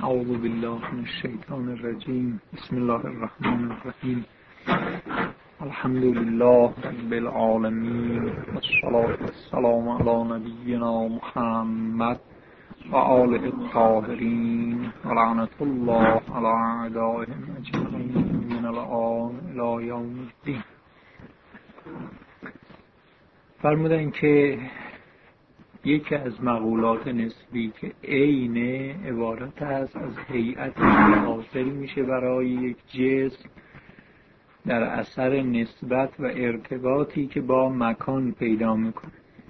اعوذ بالله من الشیطان الرجیم. بسم الله الرحمن الرحیم. الحمد لله رب العالمین والصلاة والسلام علی نبینا محمد و آله الطاهرین و لعنت الله علی اعدائهم اجمعین من الآن الی یوم الدین. فرمودن که یکی از مقولات نسبی که عین عبارت است از هیئتی که حاصل میشه برای یک جسم در اثر نسبت و ارتباطی که با مکان پیدا میکنه.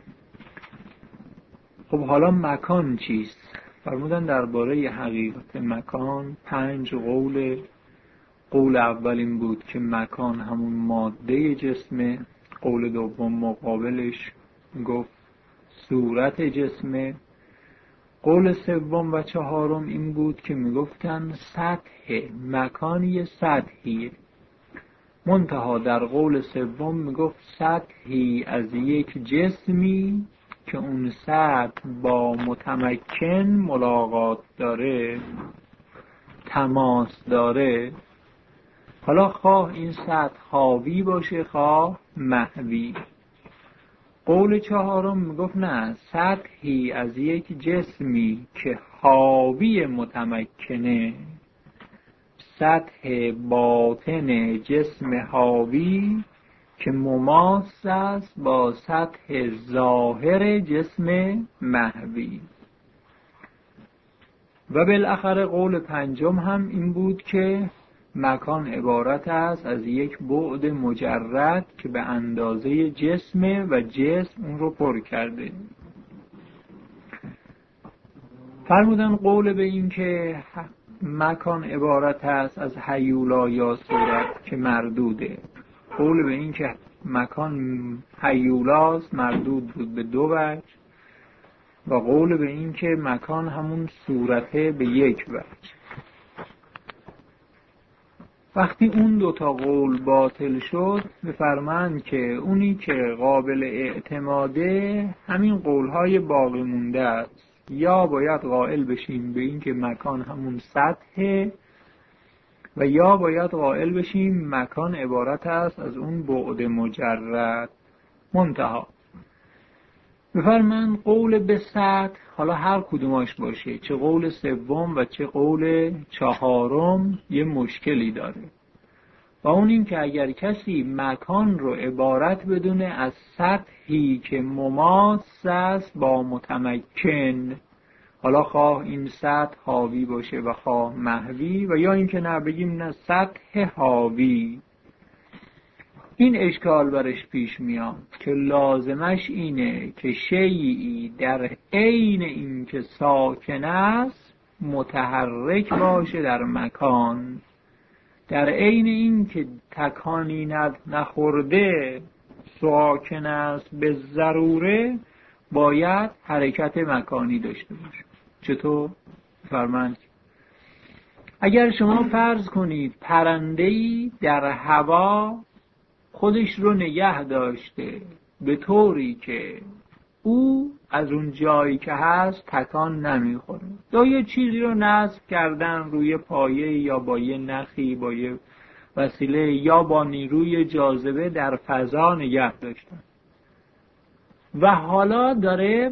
خب حالا مکان چیست؟ فرمودن درباره حقیقت مکان 5 قول. قول اول این بود که مکان همون ماده جسمه. قول دوم مقابلش گفت صورت جسمه. قول سوم و چهارم این بود که میگفتن سطح مکانی سطحیه. منتها در قول سوم میگفت سطحی از یک جسمی که اون سطح با متمکن ملاقات داره، تماس داره. حالا خواه این سطح حاوی باشه خواه محوی. قول چهارم میگفت نه، سطحی از یک جسمی که حاوی متمکنه، سطح باطن جسم حاوی که مماس است با سطح ظاهر جسم محوی. و بالاخره قول پنجم هم این بود که مکان عبارت است از یک بعد مجرد که به اندازه جسمه و جسم اون رو پر کرده. فرمودن قول به این که مکان عبارت است از هیولا یا صورت که مردوده. قول به این که مکان هیولاست مردود بود به 2 وجه. و قول به این که مکان همون صورته به 1 وجه. وقتی اون 2 تا قول باطل شد بفرمایند که اونی که قابل اعتماده همین قولهای باقی مونده است. یا باید قائل بشیم به این که مکان همون سطحه و یا باید قائل بشیم مکان عبارت است از اون بعد مجرد. منتها بفرمایند قول به سطح، حالا هر کدوماش باشه، چه قول سوم و چه قول چهارم، یه مشکلی داره. و اون این که اگر کسی مکان رو عبارت بدونه از سطحی که مماس است با متمکن، حالا خواه این سطح حاوی باشه و خواه محوی، و یا این که نه بگیم نه سطح حاوی، این اشکال برش پیش میاد که لازمش اینه که شیئی در عین این که ساکن است متحرک باشه در مکان، در عین این که تکانی نخورده ساکن است به ضروره باید حرکت مکانی داشته باشه. چطور؟ فرمایند اگر شما فرض کنید پرنده‌ای در هوا خودش رو نگه داشته به طوری که او از اون جایی که هست تکان نمیخوره، یا یه چیزی رو نصب کردن روی پایه یا با یه نخی با یه وسیله یا با نیروی جاذبه در فضا نگه داشتن و حالا داره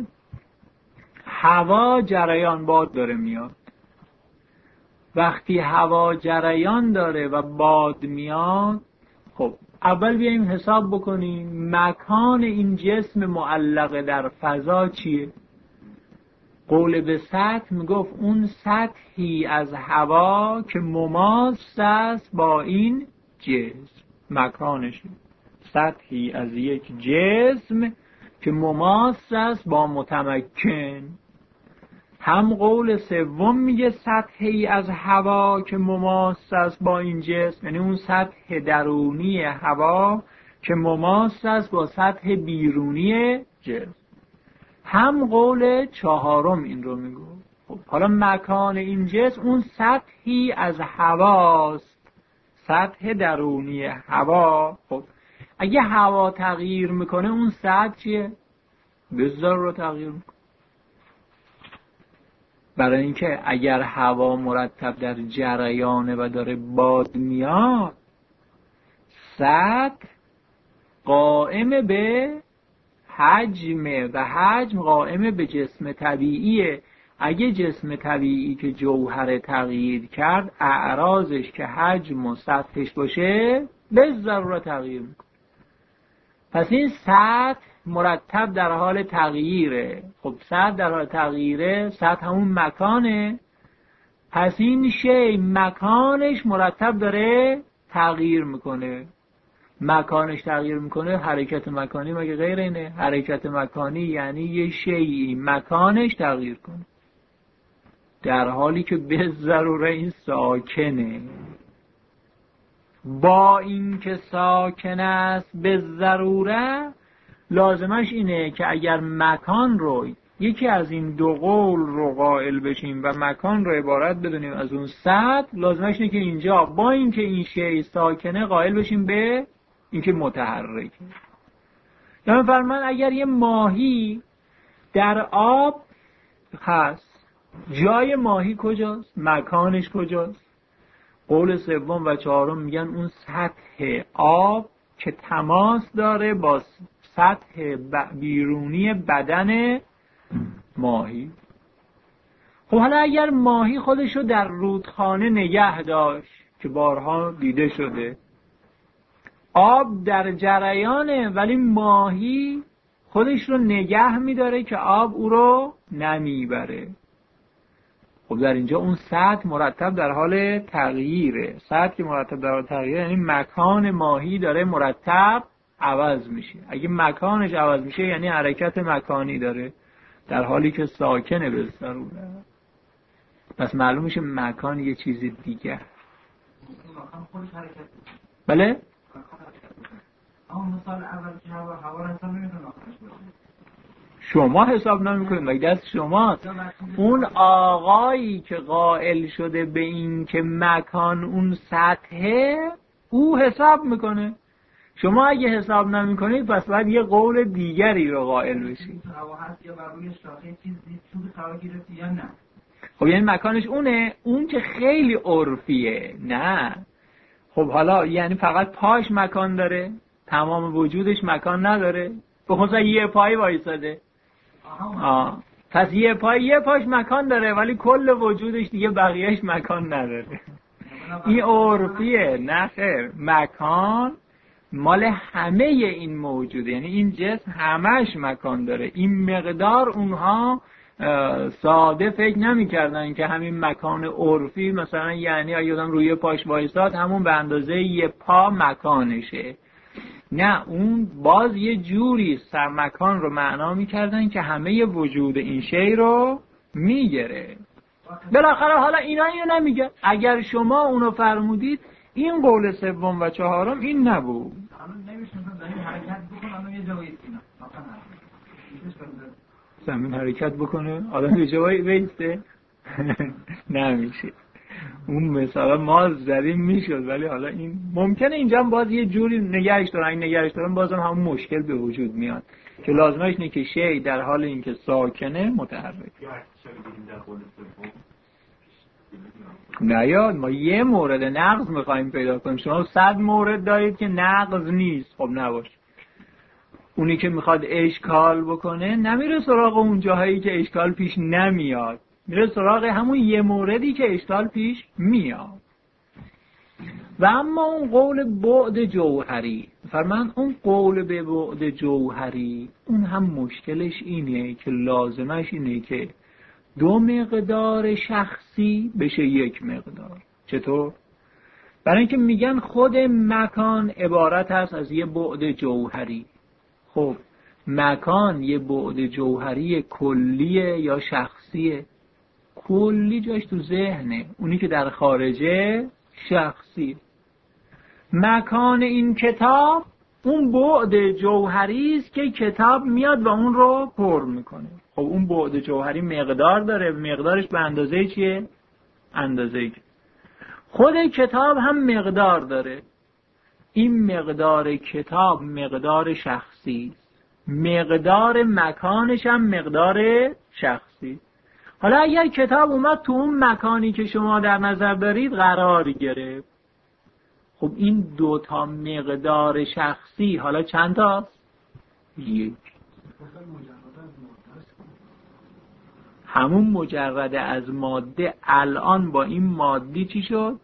هوا جریان باد داره میاد. وقتی هوا جریان داره و باد میاد، خب اول بیاییم حساب بکنیم مکان این جسم معلق در فضا چیه؟ قول به سطح میگفت اون سطحی از هوا که مماس است با این جسم، مکانشه. سطحی از یک جسم که مماس است با متمکن. هم قول سوم میگه سطحی از هوا که مماس است با این جسم، یعنی اون سطح درونی هوا که مماس است با سطح بیرونی جسم. هم قول چهارم این رو میگه. خب حالا مکان این جسم اون سطحی از هواست، سطح درونی هوا. خب اگه هوا تغییر میکنه اون سطح چیه؟ بذار رو تغییر میکنه. برای اینکه اگر هوا مرتب در جریانه و داره باد میاد، سطح قائم به حجمه و حجم قائم به جسم طبیعیه. اگه جسم طبیعی که جوهر تغییر کرد، اعراضش که حجم و سطحش باشه به ضرورت تغییر میکنه. پس این سطح مرتب در حال تغییره. خب سطح در حال تغییره، سطح همون مکانه. پس این شی مکانش مرتب داره تغییر میکنه. مکانش تغییر میکنه، حرکت مکانی مگه غیر اینه؟ حرکت مکانی یعنی یه شیئی مکانش تغییر کنه، در حالی که به ضروره این ساکنه. با اینکه ساکن است به ضروره، لازمش اینه که اگر مکان رو، یکی از این دو قول رو قائل بشیم و مکان رو عبارت بدونیم از اون سطح، لازمش اینه که اینجا با اینکه این شی ساکنه قائل بشیم به اینکه متحرکه. یعنی فرمان اگر یه ماهی در آب هست، جای ماهی کجاست؟ مکانش کجاست؟ قول سوم و چهارم میگن اون سطح آب که تماس داره با سطح بیرونی بدن ماهی. خب حالا اگر ماهی خودشو در رودخانه نگه داشت که بارها دیده شده، آب در جریانه ولی ماهی خودش رو نگه میداره که آب او رو نمیبره. خب در اینجا اون سطح مرتب در حال تغییره. سطح که مرتب در حال تغییره یعنی مکان ماهی داره مرتب عوض میشه. اگه مکانش عوض میشه یعنی حرکت مکانی داره، در حالی که ساکنه به ضروره. پس معلوم میشه مکان یه چیز دیگه. بله؟ مثال اول که هوا رو حساب نمی‌کنه آخرش باشه. شما حساب نمی‌کنید، مگه دست شماست. اون آقایی که قائل شده به این که مکان اون سطحه، او حساب میکنه. شما اگه حساب نمی‌کنید پس باید یه قول دیگری رو قائل بشید. هوا هست یا بر روی شاخه چیزی چوب هوا گرفتی یا نه؟ خب یعنی مکانش اونه، اون که خیلی عرفیه. نه خب حالا یعنی فقط پاش مکان داره، تمام وجودش مکان نداره. به خصوصا یه پای وایساده. پس یه پاش مکان داره ولی کل وجودش دیگه بقیهش مکان نداره. این عرفیه. نه خیر، مکان مال همه این موجوده، یعنی این جسم همش مکان داره. این مقدار اونها ساده فکر نمی کردن که همین مکان عرفی مثلا یعنی اگه آدم روی پاش وایساد همون به اندازه یه پا مکانشه. نه، اون باز یه جوری مکان رو معنا می‌کردن که همه وجود این شی رو میگیره. بالاخره حالا اینا اینو نمیگه. اگر شما اونو فرمودید این قول سوم و چهارم این نبود. نمیشه مثلا حرکت بکنه یه جایی اینا. زمین حرکت بکنه آدم یه جایی بیسته؟ نمیشه. اون مثلا ما زدیم میشد، ولی حالا این ممکنه اینجا هم باز یه جوری نگهش دارن. این نگهش دارن بازم همون مشکل به وجود میاد که لازمش اینه که شی در حال اینکه ساکنه متحرک. نه یاد ما یه مورد نقض میخوایم پیدا کنیم، شما 100 مورد دارید که نقض نیست. خب نباشه. اونی که میخواد اشکال بکنه نمیره سراغ اون جاهایی که اشکال پیش نمیاد، میره سراغ همون یه موردی که اشکال پیش میاد. و اما اون قول بعد جوهری، فرمان اون قول به بعد جوهری اون هم مشکلش اینه که لازمش اینه که دو مقدار شخصی بشه یک مقدار. چطور؟ برای اینکه میگن خود مکان عبارت هست از یه بعد جوهری. خب مکان یه بعد جوهری کلیه یا شخصیه؟ کلی جاش تو ذهنه، اونی که در خارجه شخصی. مکان این کتاب اون بعد جوهری است که کتاب میاد و اون رو پر میکنه. خب اون بعد جوهری مقدار داره، مقدارش به اندازه چیه؟ اندازه خود کتاب هم مقدار داره. این مقدار کتاب مقدار شخصی، مقدار مکانش هم مقدار شخصی. حالا اگر کتاب اومد تو اون مکانی که شما در نظر دارید قرار گرفت، خب این دوتا مقدار شخصی حالا چند تاست؟ یک. همون مجرد از ماده الان با این مادی چی شد؟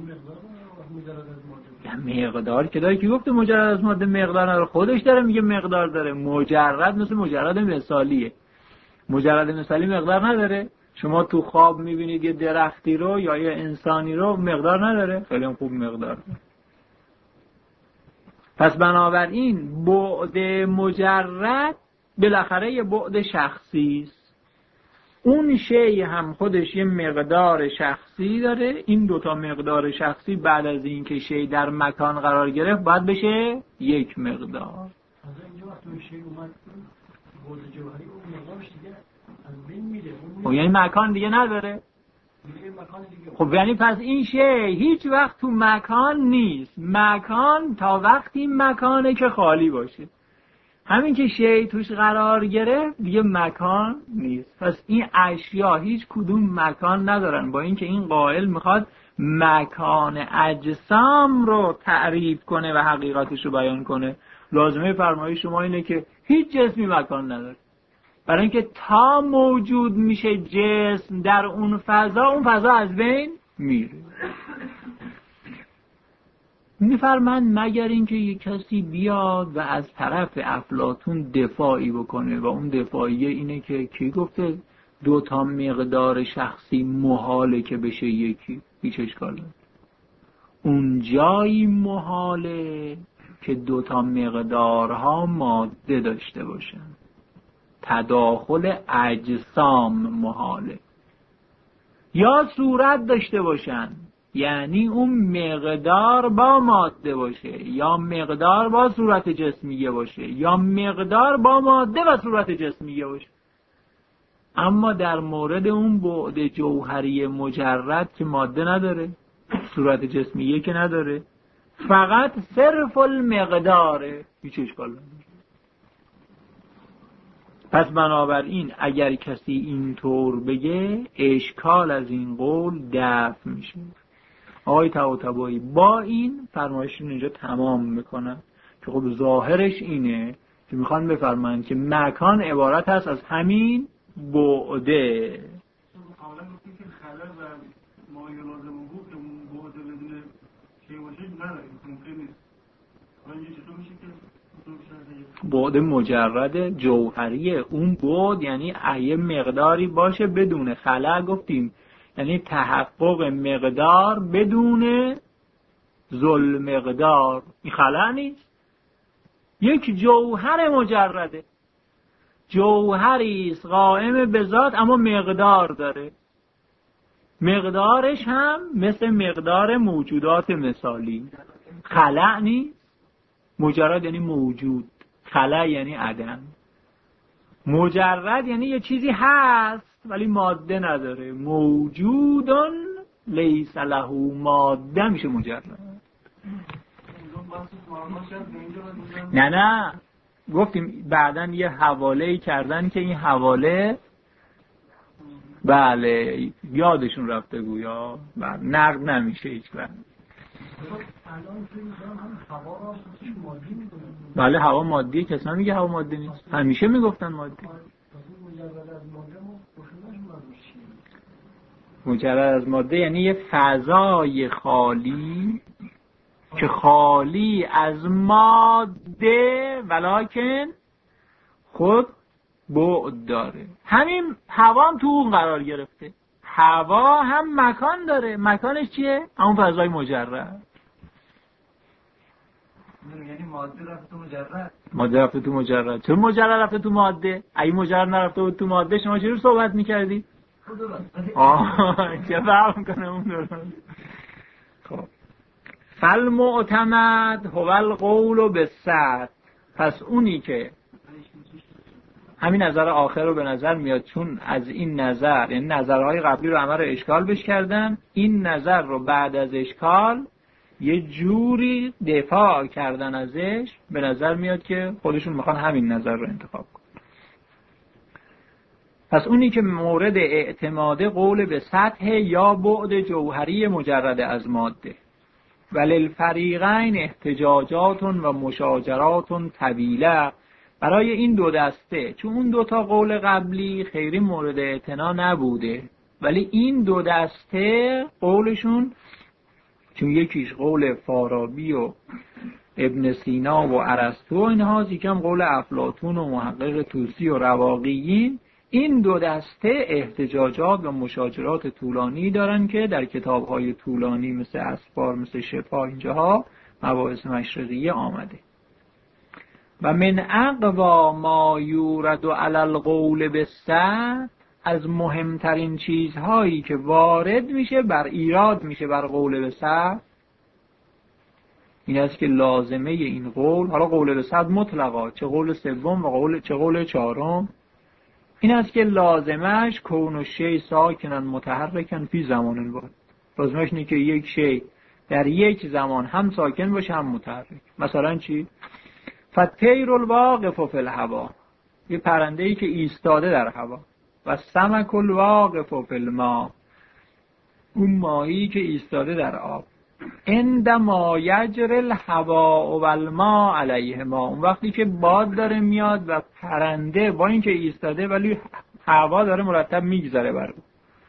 مقدار که داره، کی گفته مجرد از ماده مقدار نداره؟ خودش داره میگه مقدار داره. مجرد مثل مجرد مثالیه. مجرد مثالی مقدار نداره. شما تو خواب میبینید یه درختی رو یا یه انسانی رو، مقدار نداره؟ خیلی خوب مقدار داره. پس بنابراین بعد مجرد بالاخره یه بعد شخصی است. اون شی هم خودش یه مقدار شخصی داره. این دوتا مقدار شخصی بعد از این که شی در مکان قرار گرفت باید بشه یک مقدار. اینجا وقتی اون شی اومد بعد جوهری اون مقدارش دیگه از بین میره. خب یعنی مکان دیگه نداره. خب یعنی پس این شی هیچ وقت تو مکان نیست. مکان تا وقتی مکانه که خالی باشه. همین که شی توش قرار گرفت دیگه مکان نیست. پس این اشیا هیچ کدوم مکان ندارن، با اینکه این قائل میخواد مکان اجسام رو تعریف کنه و حقیقتش رو بیان کنه. لازمه فرمایش شما اینه که هیچ جسمی مکان نداره، برای اینکه تا موجود میشه جسم در اون فضا از بین میره. میفرمند مگر اینکه یک کسی بیاد و از طرف افلاطون دفاعی بکنه و اون دفاعیه اینه که کی گفته دوتا مقدار شخصی محاله که بشه یکی؟ هیچ اشکال نداره. اون جایی محاله که دوتا مقدارها ماده داشته باشن. تداخل اجسام محاله. یا صورت داشته باشن، یعنی اون مقدار با ماده باشه، یا مقدار با صورت جسمیه باشه، یا مقدار با ماده و صورت جسمیه باشه. اما در مورد اون بعد جوهری مجرد که ماده نداره، صورت جسمیه که نداره، فقط صرف المقداره، هیچ اشکال نداره. پس بنابراین اگر کسی اینطور بگه اشکال از این قول دفع میشه. آقای طباطبایی با این فرمایشون اینجا تمام میکنن که خب ظاهرش اینه که میخوان بفرمایند که مکان عبارت هست از همین بعده. حالا گفتیم که خلل و ما لازم بود که اون بعد بدون چه باشه نداریم، ممکن نیست. حالا اینجا چطور میشه که بعد مجرد جوهری اون بعد یعنی یه مقداری باشه بدون خلل. گفتیم یعنی تحقق مقدار بدون ذل مقدار. این خلل نیست. یک جوهر مجرده، جوهری است قائم به ذات اما مقدار داره. مقدارش هم مثل مقدار موجودات مثالی. خلل نیست. مجرد یعنی موجود، خلأ یعنی عدم. مجرد یعنی یه چیزی هست ولی ماده نداره. موجودن لیس له ماده میشه مجرد. نه گفتیم بعداً یه حواله‌ای کردن که این حواله بله یادشون رفته گویا نقد نمیشه هیچ وقت. بله هوا مادیه، کسی نمیگه هوا ماده نیست، همیشه میگفتن ماده. مجرد از ماده یعنی یه فضای خالی که خالی از ماده ولکن خود بعد داره. همین هوا هم تو اون قرار گرفته. هوا هم مکان داره. مکانش چیه؟ همون فضای مجرد. یعنی ماده رفته تو مجرد. ماده رفته تو مجرد. چون مجرد رفته تو ماده؟ اگه مجرد نرفته بود تو ماده شما چجور صحبت میکردی؟ چه فهم کنه اون درست. خب فالمعتمد هو القول بالسطح. پس اونی که همین نظر آخر رو به نظر میاد، چون از این نظر یعنی نظرهای قبلی رو همه رو اشکال بش کردن، این نظر رو بعد از اشکال یه جوری دفاع کردن ازش، به نظر میاد که خودشون میخوان همین نظر رو انتخاب کنن. پس اونی که مورد اعتماد قول به سطح یا بعد جوهری مجرد از ماده. وللفریقین احتجاجات و مشاجرات طویله، برای این دو دسته، چون اون دو تا قول قبلی خیلی مورد اعتنا نبوده، ولی این دو دسته قولشون، چون یکیش قول فارابی و ابن سینا و ارسطو اینها، یکم قول افلاطون و محقق طوسی و رواقیین، این دو دسته احتجاجات و مشاجرات طولانی دارن که در کتاب‌های طولانی مثل اسفار، مثل شفا، اینجاها مباحث مشرقیه آمده. و من اقوا ما یورد علی القول بالسطح، از مهمترین چیزهایی که وارد میشه بر ایراد میشه بر قول به سطح، این است که لازمه این قول، حالا قول به سطح مطلقا، چه قول سوم و چه قول چهارم، این است که لازمش کون و شی ساکنن متحرکن فی زمان واحد. لازمش اینه که یک شی در یک زمان هم ساکن باشه هم متحرک. مثلا چی؟ فالطیر الواقف فی الهوا، یه پرنده‌ای که ایستاده در هوا. و سمک الواقف فی الماء، اون ماهی که ایستاده در آب. عندما یجری الهوا و الماء علیهما، اون وقتی که باد داره میاد و پرنده با اینکه ایستاده ولی هوا داره مرتب میگذره بر اون.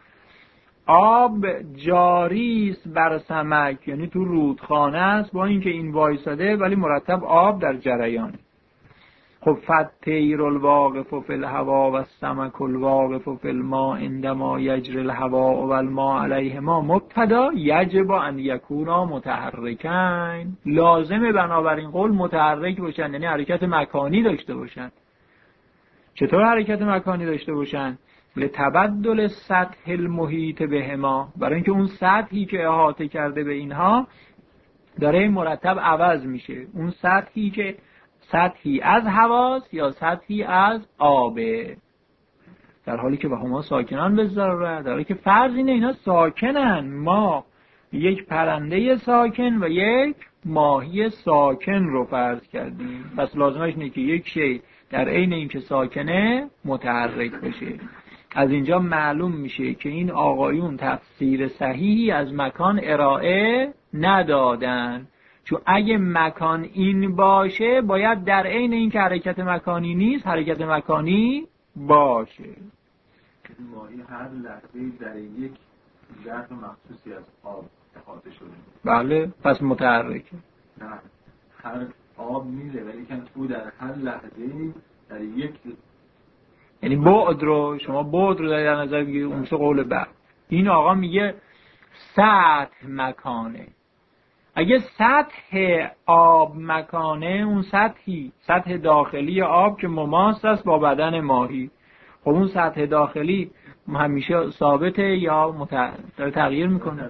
آب جاری است بر سمک، یعنی تو رودخانه است، با اینکه این وایساده ولی مرتب آب در جریانه. خب فالطیر الواقف فی الهوا و السمک الواقف فی الماء عندما یجری الهوا و الماء علیهما مبتدا یجب ان یکونا متحرکین، لازمه بنابراین قول متحرک باشن، یعنی حرکت مکانی داشته باشن. چطور حرکت مکانی داشته باشن؟ لتبدل سطح المحیط بهما، برای اینکه اون سطحی که احاطه کرده به اینها داره مرتب عوض میشه. اون سطحی که سطحی از هواست یا سطحی از آبه، در حالی که هما ساکنان به ضروره، در حالی که فرض اینه اینا ساکنن، ما یک پرنده ساکن و یک ماهی ساکن رو فرض کردیم. پس لازمش اینه که یک شی در عین اینکه ساکنه متحرک بشه. از اینجا معلوم میشه که این آقایون تفسیر صحیحی از مکان ارائه ندادن، چون اگه مکان این باشه باید در عین این که حرکت مکانی نیست حرکت مکانی باشه. ماهی هر لحظه در یک ظرف مخصوصی از آب احاطه شده. بله، پس متحرکه. نه، هر آب میره ولی که او در هر لحظه در یک، یعنی بعد رو شما بعد رو در نظر بگیرید. اون چه قول بعد. این آقا میگه سطح مکانه. اگه سطح آب مکانه، اون سطح داخلی آب که مماس است با بدن ماهی، خب اون سطح داخلی همیشه ثابته یا تغییر میکنه؟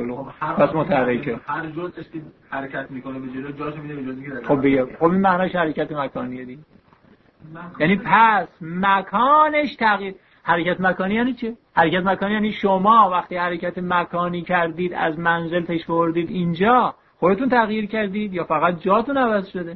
پس متحرکه. هر جزءش که حرکت میکنه به جلو جاشو میده به جز دیگه. خب بگم، خب این معناش حرکت مکانیه دیگه. یعنی پس مکانش تغییر. حرکت مکانی یعنی چه؟ حرکت مکانی یعنی شما وقتی حرکت مکانی کردید از منزل تشریف بردید اینجا، خودتون تغییر کردید یا فقط جاتون عوض شده؟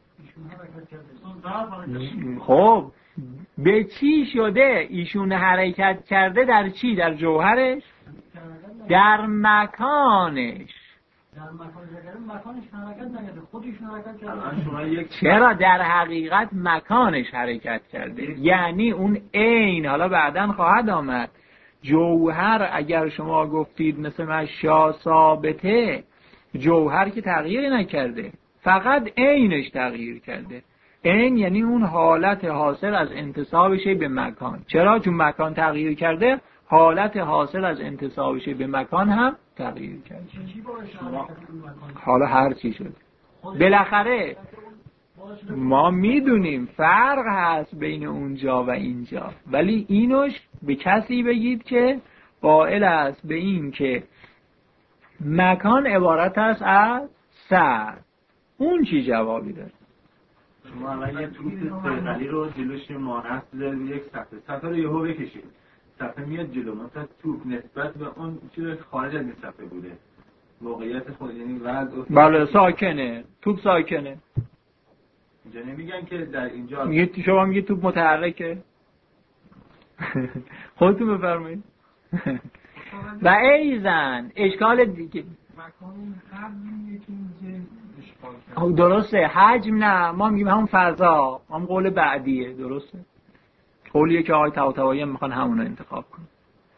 خب به چی شده؟ ایشون حرکت کرده در چی؟ در جوهرش؟ در مکانش. در مکانش حرکت نکرده، خودشون حرکت کرده. چرا در حقیقت مکانش حرکت کرده؟ یعنی اون عین، حالا بعداً خواهد آمد، جوهر اگر شما گفتید مثل مشا ثابته، جوهر که تغییری نکرده، فقط عینش تغییر کرده. عین یعنی اون حالت حاصل از انتسابش به مکان. چرا؟ چون مکان تغییر کرده، حالت حاصل از انتسابش به مکان هم تغییر کرده. حالا هر چی شد بالاخره ما میدونیم فرق هست بین اونجا و اینجا، ولی اینوش به کسی بگید که قائل است به این که مکان عبارت است از سر، اون چی جوابی داره؟ شما الان یه توپ سرقلی رو جلوش مانعت بذارید یک صفحه رو یهو بکشید، صفحه میاد جلو، مثلا توپ نسبت به اون چیزی خارج از این صفحه بوده، موقعیت خود یعنی وضع. بله ساکنه، توپ ساکنه. اینجا نمیگن که در اینجا شما میگید توپ متحرکه. خودتون بفرمایید. و ایزن اشکال دیگه مکان حجمیه که اینجا اشکال کرد. درسته، حجم نه، ما میگیم همون فضا، هم قول بعدیه، درسته، قولیه که آقای طباطبایی هم میخوان همون رو انتخاب کنن.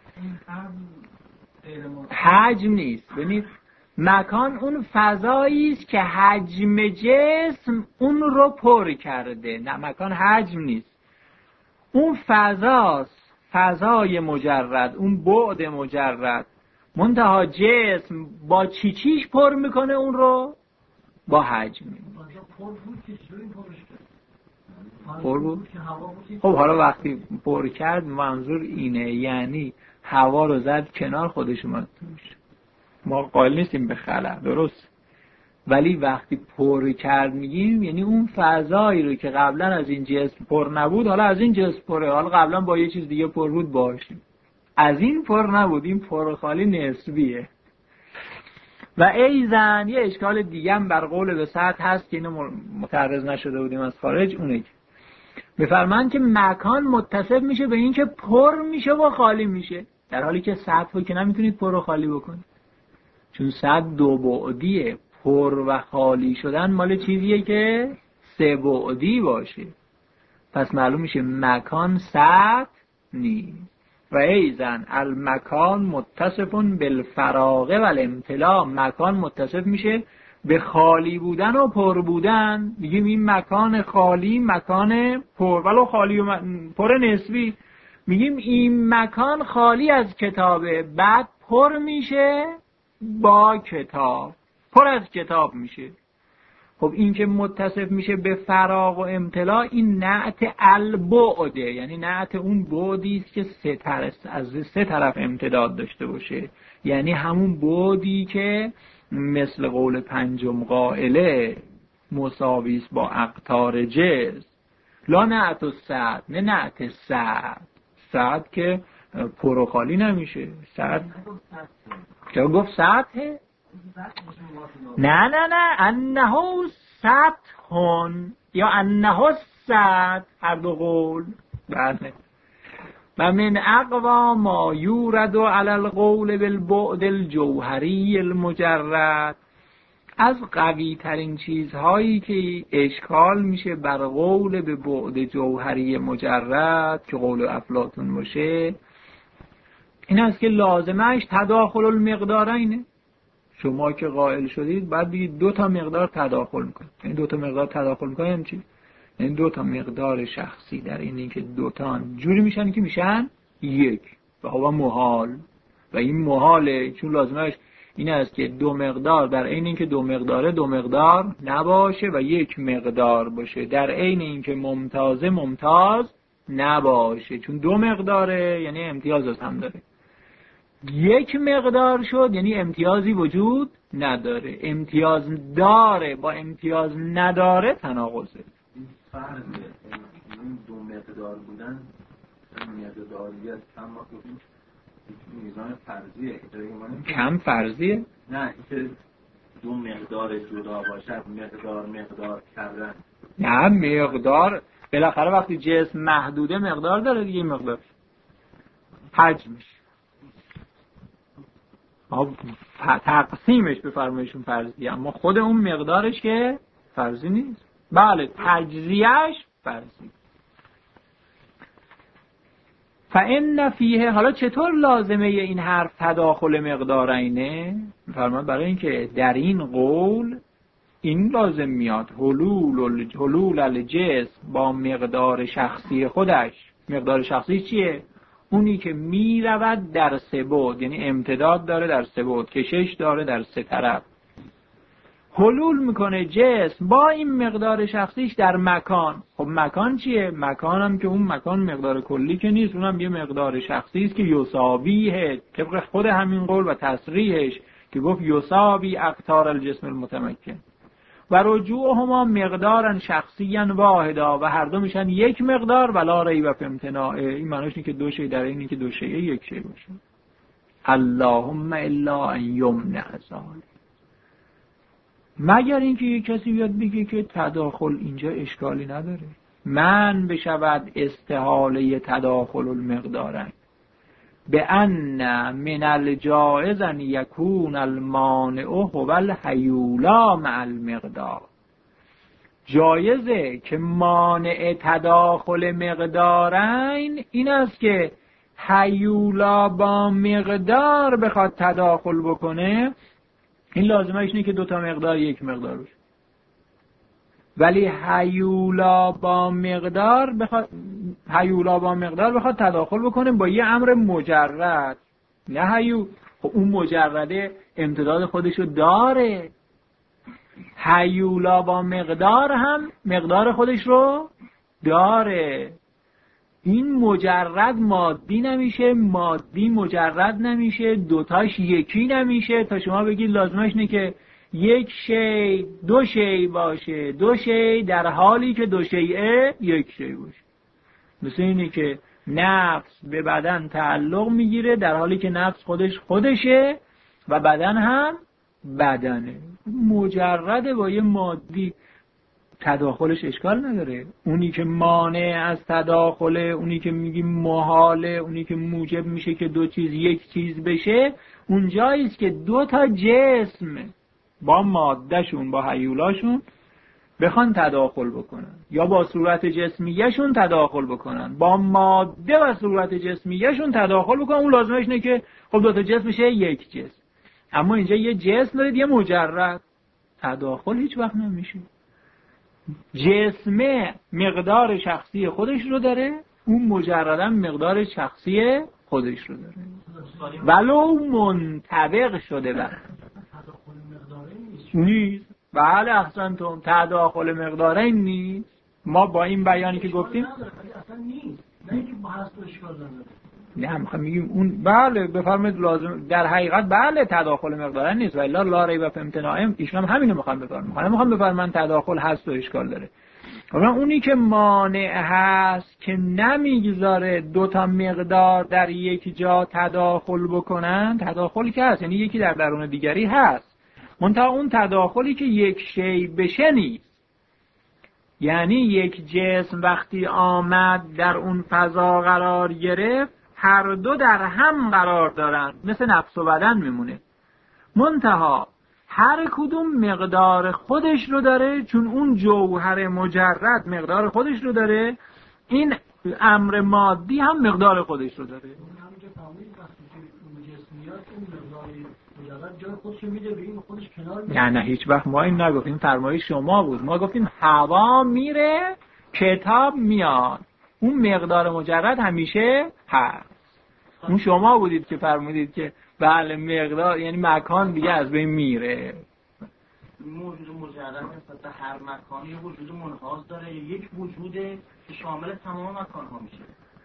حجم نیست. ببینید مکان اون فضایی است که حجم جسم اون رو پر کرده. نه، مکان حجم نیست، اون فضاست، فضای مجرد، اون بعد مجرد. منتها جسم با چیش پر میکنه اون رو؟ با حجم. پر بود؟ خب حالا وقتی پر کرد منظور اینه، یعنی هوا رو زد کنار، خودش اومد توش. ما قائل نیستیم به خلا، درست، ولی وقتی پر کرد میگیم یعنی اون فضایی رو که قبلا از این جسم پر نبود حالا از این جسم پره، حالا قبلا با یه چیز دیگه پر بود باشیم، از این پر نبود، این پر خالی نسبیه. و ایزن یه اشکال دیگه هم بر قول به سطح هست که اینو متعرض نشده بودیم از خارج، اونه که بفرمان که مکان متصف میشه به این که پر میشه و خالی میشه، در حالی که سطح رو که نمیتونید پر و خالی بکنید، چون سطح دو بعدیه، پر و خالی شدن مال چیزیه که سه بعدی باشه، پس معلوم میشه مکان سطح نیست. و ایزن المکان متصفون بالفراغ و الامتلاء، مکان متصف میشه به خالی بودن و پر بودن. میگیم این مکان خالی، مکان پر، ولو خالی و پر نسبی. میگیم این مکان خالی از کتابه، بعد پر میشه با کتاب، پر از کتاب میشه. خب این که متصف میشه به فراغ و امتلاء، این نعت البعده، یعنی نعت اون بعدی است که از سه طرف امتداد داشته باشه، یعنی همون بعدی که مثل قول پنجم قائله مساوی است با اقطار جسم. لا نعت السعد، نه نعت سعد، سعد که پر و خالی نمیشه. سعد چرا گفت سطحه؟ نه نه نه، انه سطحون یا انه سطح، هر دو قول. بله. و من اقوا ما یورد علی القول بالبعد الجوهری المجرد، از قوی ترین چیزهایی که اشکال میشه بر قول به بعد جوهری مجرد که قول افلاطون باشه، این است که لازمش تداخل المقدارینه. شما که قائل شدید بعد بگید دو تا مقدار تداخل میکنه. این دو تا مقدار تداخل میکنه یعنی چی؟ این دو تا مقدار شخصی در این که دو تا جوری میشن که میشن یک، و هوا محال، و این محاله چون لازمش این است که دو مقدار در عین اینکه دو مقدار نباشه و یک مقدار باشه، در عین اینکه ممتاز نباشه، چون دو مقداره یعنی امتیاز از هم داره. یک مقدار شد یعنی امتیازی وجود نداره، امتیاز داره با امتیاز نداره تناقضه. این فرضه، این دو مقدار بودن مقداریت کم میزان فرضیه، کم فرضیه؟ نه اینکه دو مقدار جدا باشد، مقدار کردن. نه مقدار بالاخره وقتی جسم محدوده مقدار داره دیگه، مقدار حجمش تقسیمش به فرمایشون فرضیه، اما خود اون مقدارش که فرضی نیست. بله تجزیهش فرضی. فإن فیه، حالا چطور لازمه این حرف تداخل مقدارینه؟ فرمان برای اینکه در این قول این لازم میاد حلول الجسم با مقدار شخصی خودش. مقدار شخصی چیه؟ اونی که می رود در سه بعد، یعنی امتداد داره در سه بعد، کشش داره در سه طرف. حلول میکنه جسم با این مقدار شخصیش در مکان. خب مکان چیه؟ مکان هم که اون مکان مقدار کلی که نیست، اونم یه مقدار شخصی است که یساویه، طبق خود همین قول و تصریحش که گفت یساوی اقطار الجسم المتمکن. و رجوعهما مقدارن شخصیاً واحدا، و هر دو میشن یک مقدار ولا ریب فی امتناعه. این معنیش اینه که دو شی در اینی که دو شی یک شی باشه. اللهم الا ان یمنع ذلک، مگر اینکه یک کسی بیاد بگه که تداخل اینجا اشکالی نداره، من بشود استحاله تداخل المقدارن به ان من الجائز ان یکون المانع هو الحیولا مع المقدار. جایزه که مانع تداخل مقدارین این است که حیولا با مقدار بخواد تداخل بکنه، این لازمش اینه که دوتا مقدار یک مقدار باشه. ولی حیولا با مقدار بخواد تداخل بکنه با یه امر مجرد، نه خب اون مجرده امتداد خودشو داره. حیولا با مقدار هم مقدار خودش رو داره. این مجرد مادی نمیشه، مادی مجرد نمیشه، دوتاش یکی نمیشه تا شما بگید لازمش اینه که یک شی دو شی باشه، دو شی در حالی که دو شیء یک شی باشه. مثل اینه که نفس به بدن تعلق میگیره در حالی که نفس خودشه و بدن هم بدنه. مجرد با یه مادی تداخلش اشکال نداره. اونی که مانع از تداخله، اونی که میگیم محاله، اونی که موجب میشه که دو چیز یک چیز بشه، اونجاییست که دو تا جسم با مادهشون با هیولاشون بخوان تداخل بکنن یا با صورت جسمیشون تداخل بکنن، با ماده و صورت جسمیشون تداخل بکنن. اون لازمش اینه که خب دو تا جسم میشه یک جسم. اما اینجا یه جسم دارید یه مجرد، تداخل هیچ وقت نمیشه. جسم مقدار شخصی خودش رو داره، اون مجرداً مقدار شخصی خودش رو داره ولو منطبق شده نیست. بله احسنتم، تداخل مقدارین نیست. ما با این بیانی که گفتیم اصلا نیست، نه اینکه با هست و اشکال نداره. نه میخوام میگیم اون بله بفرمایید لازم در حقیقت بله تداخل مقدارین نیست و الا لا ریب فی امتناعهم. ایشون هم همینو میخوام بفرمایید. میخوام بفرمایید تداخل هست و اشکال داره. اما اونی که مانع هست که نمیگذاره دو تا مقدار در یک جا تداخل بکنن، تداخلی که هست یعنی یکی در درون دیگری هست، منتها اون تداخلی که یک شی بشه نیست. یعنی یک جسم وقتی آمد در اون فضا قرار گرفت، هر دو در هم قرار دارن، مثل نفس و بدن میمونه، منتها هر کدوم مقدار خودش رو داره. چون اون جوهر مجرد مقدار خودش رو داره، این امر مادی هم مقدار خودش رو داره. همین که فهمید وقتی که اون جسمیات اون مقدار مجرد جای خودش رو میده به این خودش کنار میده. نه هیچ وقت ما این نگفتیم، فرمایش شما بود. ما گفتیم هوا میره کتاب میاد، اون مقدار مجرد همیشه هست. اون شما بودید که فرمودید که بله مقدار یعنی مکان دیگه از بین میره. موجود مجرد نسبت به هر مکانی وجود منحاز داره، یک وجود که شامل تمام مکان ها میشه.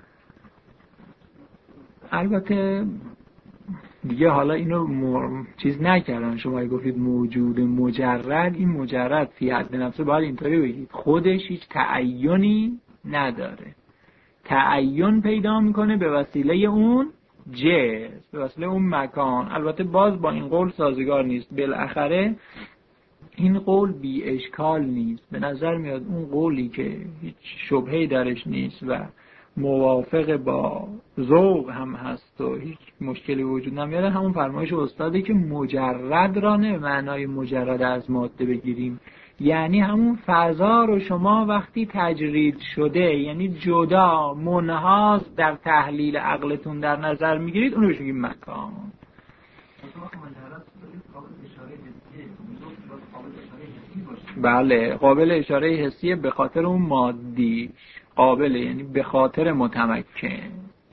البته دیگه حالا اینو چیز نکردن، شما گفتید موجود مجرد، این مجرد فی حد نفسه باید اینطوری بگید خودش هیچ تعیینی نداره، تعیین پیدا میکنه به وسیله اون جسم، به وسیله اون مکان. البته باز با این قول سازگار نیست. بالاخره این قول بی اشکال نیست. به نظر میاد اون قولی که هیچ شبهه‌ای درش نیست و موافق با ذوق هم هست و هیچ مشکلی وجود نمیاره، همون فرمایش استاده که مجرد را نه معنای مجرد از ماده بگیریم، یعنی همون فضا رو شما وقتی تجرید شده یعنی جدا منحاز در تحلیل عقلتون در نظر میگیرید، اون رو بگیم مکان. بله قابل اشاره حسیه به خاطر اون مادی، قابل یعنی به خاطر متمکن.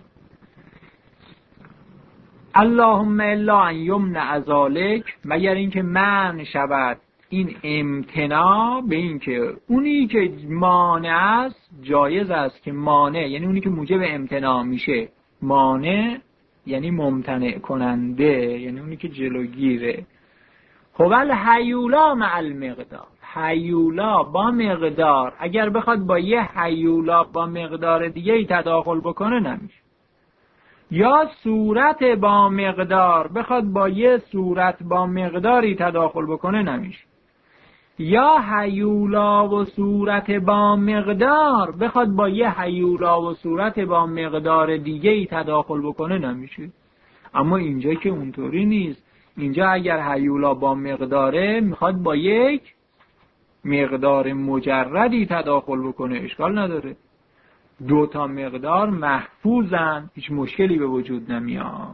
اللهم الا ان یمنع ذلک، مگر اینکه منع شود این امتناع به این که اونی که مانع است جایز است که مانع یعنی اونی که موجب امتناع میشه، مانع یعنی ممتنع کننده یعنی اونی که جلوگیره. خب الحیولا مع المقدار، حیولا با مقدار اگر بخواد با یه حیولا با مقدار دیگه ای تداخل بکنه نمیشه، یا صورت با مقدار بخواد با یه صورت با مقداری تداخل بکنه نمیشه. یا هیولا و صورت با مقدار بخواد با یه هیولا و صورت با مقدار دیگه ای تداخل بکنه نمیشه. اما اینجا که اونطوری نیست. اینجا اگر هیولا با مقداره میخواد با یک مقدار مجردی تداخل بکنه اشکال نداره. 2 تا مقدار محفوظن، هیچ مشکلی به وجود نمیاد.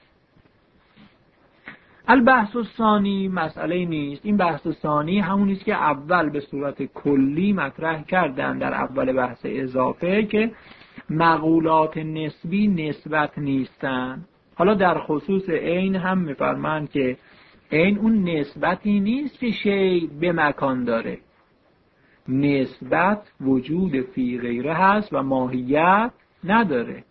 البحث الثانی مسئله نیست. این بحث ثانی همونیست که اول به صورت کلی مطرح کردن در اول بحث اضافه که مقولات نسبی نسبت نیستن. حالا در خصوص عین هم میفرمایند که عین اون نسبتی نیست که شی به مکان داره. نسبت وجود فی غیره هست و ماهیت نداره.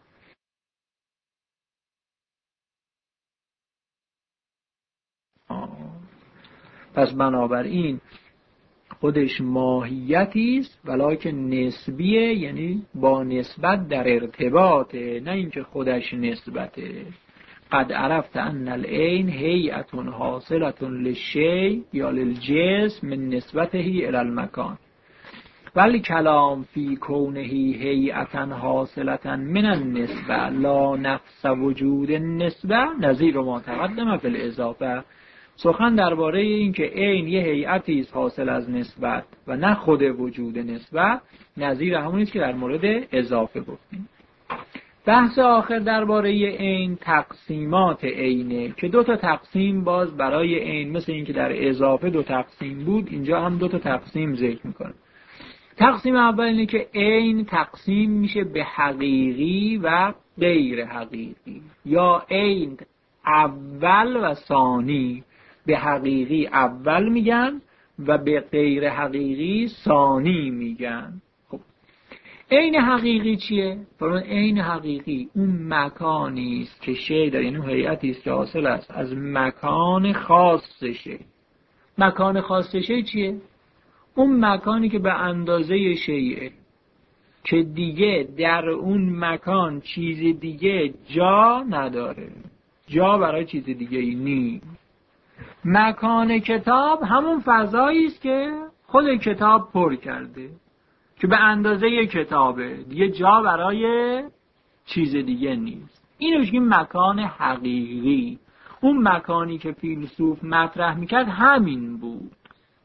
پس بنابراین خودش ماهیتی است ولکن نسبیه، یعنی با نسبت در ارتباطه، نه اینکه خودش نسبته. قد عرفت ان العین هیئت حاصلة للشیء یا للجسم من نسبته الی المکان، ولی کلام فی کونه هیئت حاصلة من النسبه لا نفس وجود النسبه نظیر ما تقدم فی الاضافه. سخن درباره این که عین یه هیئتی است حاصل از نسبت و نه خود وجود نسبت، نظیر همونی است که در مورد اضافه گفتیم. بحث آخر درباره عین تقسیمات عینه که 2 تا تقسیم باز برای عین، مثل این که در اضافه 2 تقسیم بود اینجا هم 2 تا تقسیم ذکر میکنه. تقسیم اول اینه که عین تقسیم میشه به حقیقی و غیر حقیقی، یا عین اول و ثانی. به حقیقی اول میگن و به غیر حقیقی ثانی میگن. خب عین حقیقی چیه؟ فرمان عین حقیقی اون مکانی است که شی داره، یعنی هیئتی است که حاصل است از مکان خاصشه. مکان خاصشه چیه؟ اون مکانی که به اندازه شیء، که دیگه در اون مکان چیز دیگه جا نداره، جا برای چیز دیگه ای نیست. مکان کتاب همون فضایی است که خود کتاب پر کرده که به اندازه کتابه، دیگه جا برای چیز دیگه نیست. اینو میگیم مکان حقیقی. اون مکانی که فیلسوف مطرح میکرد همین بود.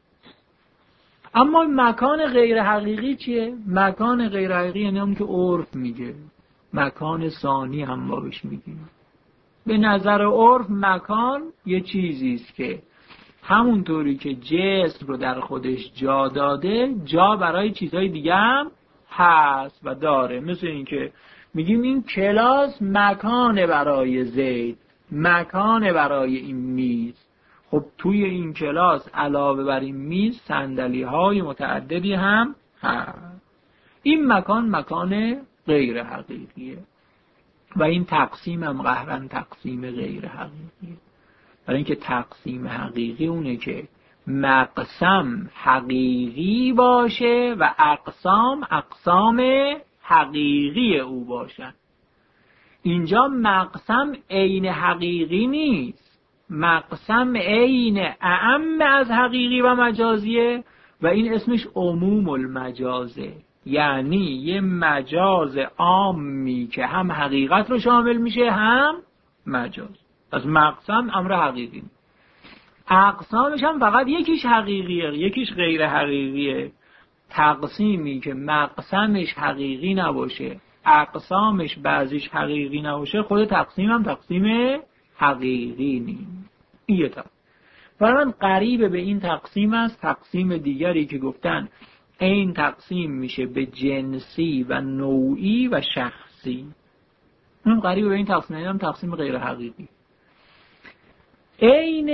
اما مکان غیر حقیقی چیه؟ مکان غیر حقیقی یعنی اون که عرف میگه، مکان ثانی هم ما بهش میگیم. به نظر عرف مکان یه چیزی است که همونطوری که جسم رو در خودش جا داده، جا برای چیزهای دیگه هم هست و داره. مثل این که میگیم این کلاس مکانه برای زید، مکانه برای این میز. خب توی این کلاس علاوه بر این میز صندلی‌های متعددی هم هست. این مکان غیر حقیقیه و این تقسیم هم قهرن تقسیم غیر حقیقیه. برای اینکه تقسیم حقیقی اونه که مقسم حقیقی باشه و اقسام حقیقی او باشن. اینجا مقسم عین حقیقی نیست، مقسم عین اعم از حقیقی و مجازیه و این اسمش عموم المجازه، یعنی یه مجاز عامی که هم حقیقت رو شامل میشه هم مجاز. از مقسم امر حقیقی، اقسامش هم فقط یکیش حقیقیه یکیش غیر حقیقیه. تقسیمی که مقسمش حقیقی نباشه، اقسامش بعضیش حقیقی نباشه، خود تقسیم هم تقسیم حقیقی نیست. این یه تقسیم. برای قریب به این تقسیم است تقسیم دیگری که گفتن این تقسیم میشه به جنسی و نوعی و شخصی. اون قریب به این تقسیم هم تقسیم غیر حقیقی. عین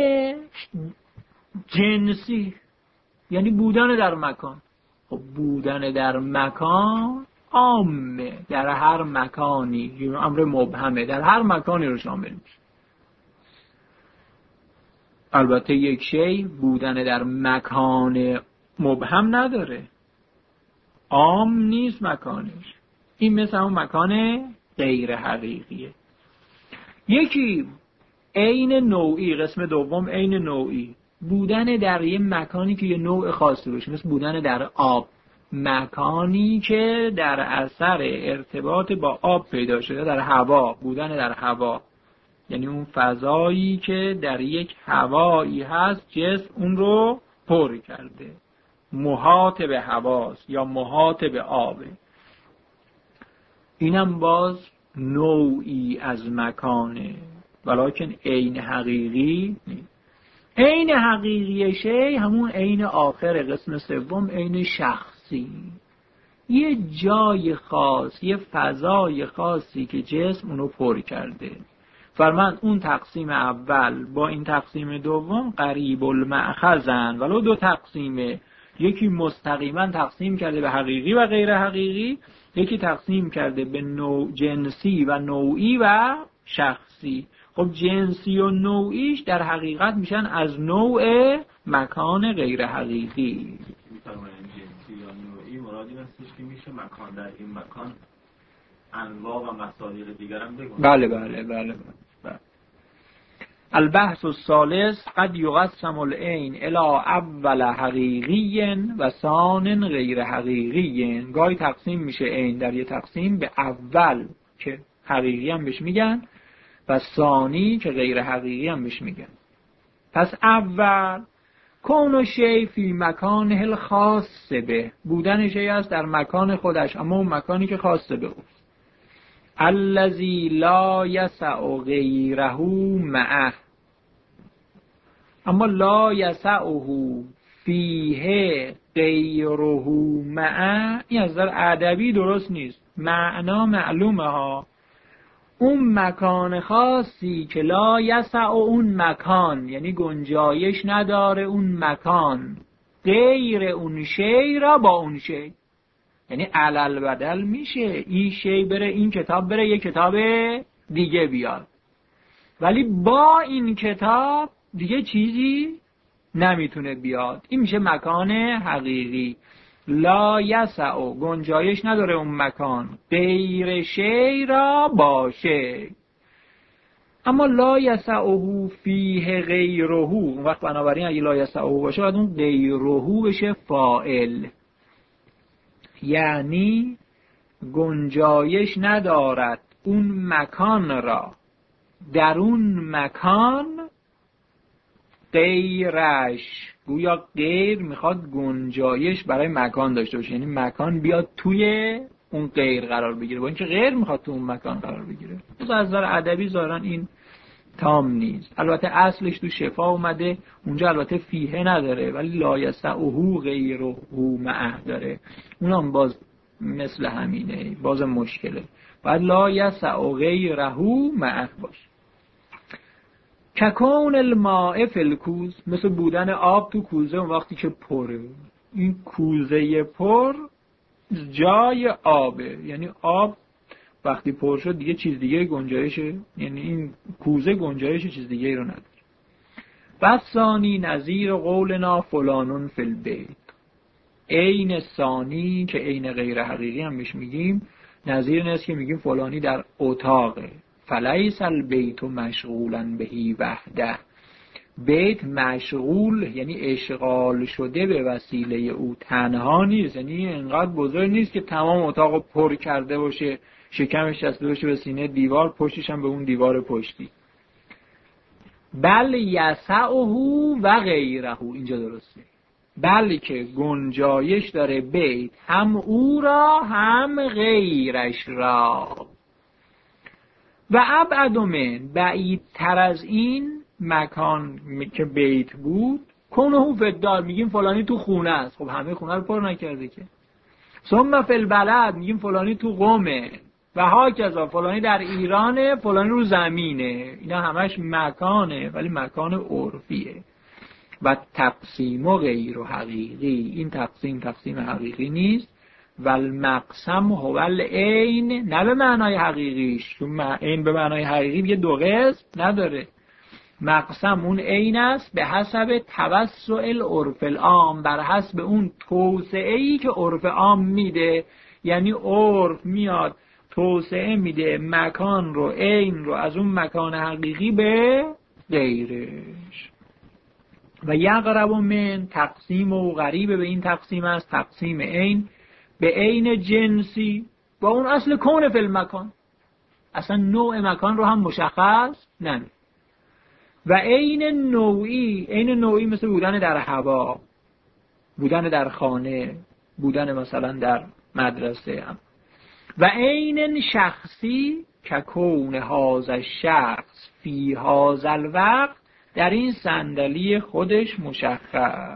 جنسی یعنی بودن در مکان. خب بودن در مکان عامه، در هر مکانی، امر مبهمه، در هر مکانی رو شامل میشه. البته یک شی بودن در مکان مبهم نداره، عام نیست مکانش. این مثل اون مکان غیر حقیقیه. یکی عین نوعی، قسم دوم عین نوعی، بودن در یه مکانی که یه نوع خاصی باشه، مثل بودن در آب، مکانی که در اثر ارتباط با آب پیدا شده. در هوا، بودن در هوا یعنی اون فضایی که در یک هوایی هست جسم اون رو پر کرده، محاط به هواست یا محاط به آبه. اینم باز نوعی از مکانه، ولیکن عین حقیقی نیست. عین حقیقی شی همون عین آخر قسم سوم، عین شخصی، یه جای خاص، یه فضای خاصی که جسم اونو پر کرده. فرمان اون تقسیم اول با این تقسیم دوم قریب المأخذن، ولو دو تقسیمه، یکی مستقیما تقسیم کرده به حقیقی و غیر حقیقی، یکی تقسیم کرده به جنسی و نوعی و شخصی. خب جنسی و نوعیش در حقیقت میشن از نوع مکان غیر حقیقی. می‌فرمایید جنسی یا نوعی مرادی هستش که میشه مکان در این مکان انواع و مصادیق دیگر هم بگم. بله. البحث الثالث قد یقسم العین الی اول حقیقی و ثان غیر حقیقی. گاهی تقسیم میشه عین در یه تقسیم به اول که حقیقی هم بهش میگن و ثانی که غیر حقیقی هم بهش میگن. پس اول کون شی فی مکانه الخاص به، بودن شی است در مکان خودش، اما اون مکانی که خاص به اوست. الذی لا یسع غیره معه، اما لا یسعه فیه غیره معه این از نظر ادبی درست نیست، معنا معلومه ها. اون مکان خاصی که لا یسع اون مکان یعنی گنجایش نداره اون مکان غیر اون شی را با اون شی، یعنی علل بدل میشه، این شی بره این کتاب بره یه کتاب دیگه بیاد، ولی با این کتاب دیگه چیزی نمیتونه بیاد. این میشه مکان حقیقی. لا یسع گنجایش نداره اون مکان غیر شی را با شی. اما لا یسعه فیه غیره، اون وقت بنابراین اگه لا یسعه باشه باید اون غیره بشه فاعل، یعنی گنجایش ندارد اون مکان را در اون مکان غیرش. گویا غیر میخواد گنجایش برای مکان داشته باشه، یعنی مکان بیاد توی اون غیر قرار بگیره، با اینکه غیر میخواد تو اون مکان قرار بگیره. از نظر ادبی ظاهرا این تام نیست. البته اصلش تو شفا اومده، اونجا البته فیه نداره ولی لا یسعه غیره معه داره، اونم باز مثل همینه، باز مشکله، باید لا یسع غیره معه باشه. ککون الماء فی الکوز، مثل بودن آب تو کوزه اون وقتی که پره. این کوزه پر جای آبه، یعنی آب وقتی پر شد دیگه چیز دیگه گنجایشه، یعنی این کوزه گنجایش چیز دیگه رو نداره. بس ثانی نظیر قولنا فلانون فی البیت، عین ثانی که عین غیر حقیقی هم بهش میگیم، نظیر نیست که میگیم فلانی در اتاقه. فلیس البیت مشغولا بهی وحده، بیت مشغول یعنی اشغال شده به وسیله او تنها نیست، یعنی اینقدر بزرگ نیست که تمام اتاق پر کرده باشه، شکمش چسبیده باشه به سینه دیوار، پشتش هم به اون دیوار پشتی. بل یسعه و غیره، اینجا درسته، بلکه گنجایش داره بیت هم او را هم غیرش را. و ابعد من، بعیدتر از این مکان که بیت بود، کنه فی الدار، میگیم فلانی تو خونه است، خب همه خونه رو پر نکرده که. ثم فی البلد، میگیم فلانی تو قومه، و هاکذا فلانی در ایرانه، فلانی رو زمینه. اینا همش مکانه ولی مکان عرفیه. و تقسیم و غیر حقیقی، این تقسیم حقیقی نیست. و المقسم هو العین، نه به معنای حقیقیش، چون عین به معنای حقیقی یه دو قسم نداره. مقسم اون عین است به حسب توسع العرف العام، بر حسب اون توسعه‌ای که عرف عام میده، یعنی عرف میاد توسعه میده مکان رو، عین رو، از اون مکان حقیقی به غیرش. و یقرب من تقسیم و غریب به این تقسیم است تقسیم عین به عین جنسی با اون اصل کون فی المکان، اصلا نوع مکان رو هم مشخص نمی. و عین نوعی مثل بودن در هوا، بودن در خانه، بودن مثلا در مدرسه هم. و عین شخصی که کون هذا الشخص فی هذا الوقت، در این صندلی خودش مشخص.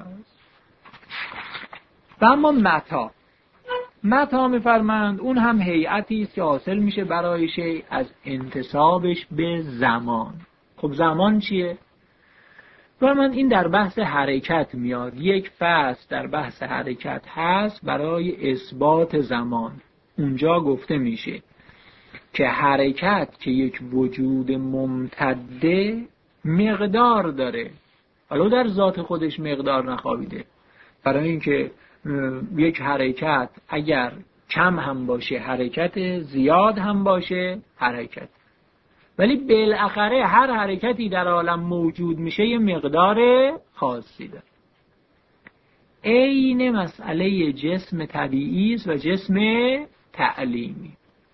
و اما متا می‌فرمایند اون هم هیئتی است که حاصل میشه برای شیء از انتسابش به زمان. خب زمان چیه؟ و من این در بحث حرکت میاد، یک فصل در بحث حرکت هست برای اثبات زمان. اونجا گفته میشه که حرکت که یک وجود ممتده مقدار داره، حالا در ذات خودش مقدار نخوابیده، برای اینکه یک حرکت اگر کم هم باشه حرکت، زیاد هم باشه حرکت، ولی بالاخره هر حرکتی در عالم موجود میشه یه مقدار خاصی داره. عین مسئله جسم طبیعی است و جسم تعلیمی.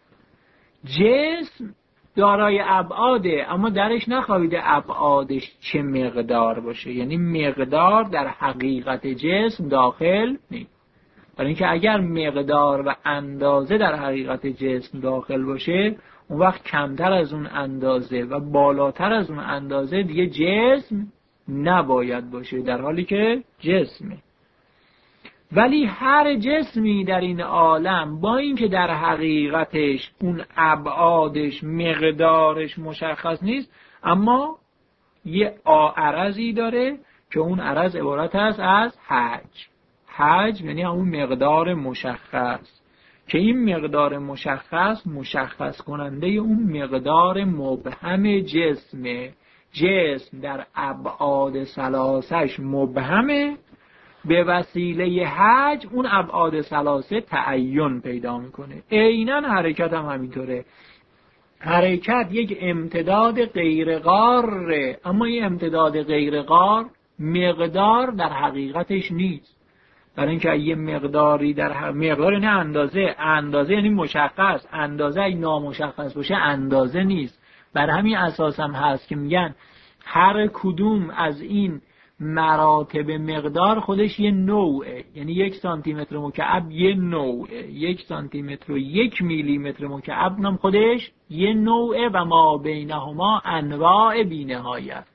جسم دارای ابعاده، اما درش نخواهیده ابعادش چه مقدار باشه، یعنی مقدار در حقیقت جسم داخل نیست. برای اینکه اگر مقدار و اندازه در حقیقت جسم داخل باشه، اون وقت کمتر از اون اندازه و بالاتر از اون اندازه دیگه جسم نباید باشه، در حالی که جسمه. ولی هر جسمی در این عالم با اینکه در حقیقتش اون ابعادش مقدارش مشخص نیست، اما یه عرضی داره که اون عرض عبارت است از حجم، یعنی همون مقدار مشخص، که این مقدار مشخص کننده اون مقدار مبهم جسمه. جسم در ابعاد ثلاثش مبهمه، به وسیله حج اون ابعاد ثلاثه تعین پیدا میکنه. عیناً حرکت هم همینطوره. حرکت یک امتداد غیرقاره، اما این امتداد غیرقار مقدار در حقیقتش نیست. برای اینکه یه مقداری در مقدار نه اندازه یعنی مشخص، اندازه اگه نامشخص باشه اندازه نیست. بر همین اساس هم هست که میگن هر کدوم از این مراتب مقدار خودش یه نوعه، یعنی 1 سانتی متر مکعب یه نوعه، 1 سانتی متر و 1 میلی متر مکعب هم خودش یه نوعه و ما بینهما انواع بی‌نهایت.